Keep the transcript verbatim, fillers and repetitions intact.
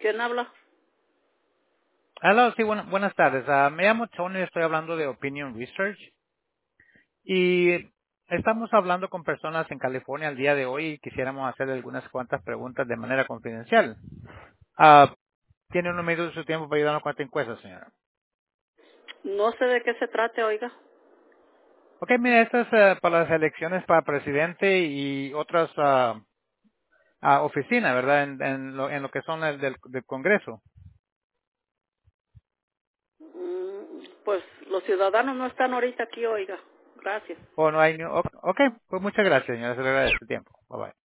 ¿Quién habla? Hola, sí, buena- buenas tardes. Ah, me llamo Tony, estoy hablando de Opinion Research y estamos hablando con personas en California el día de hoy y quisiéramos hacerle algunas cuantas preguntas de manera confidencial. Ah, ¿Tiene unos minutos de su tiempo para ayudarnos con esta encuesta, señora? No sé de qué se trate, oiga. Ok, mira, esto es eh, para las elecciones para presidente y otras ah, ah, oficinas, ¿verdad? En, en lo, en lo que son el del, del Congreso. Mm, Pues los ciudadanos no están ahorita aquí, oiga. Gracias. ¿O no hay? ni- Ok, ok, pues muchas gracias, señora. Se le agradece el tiempo. Bye bye.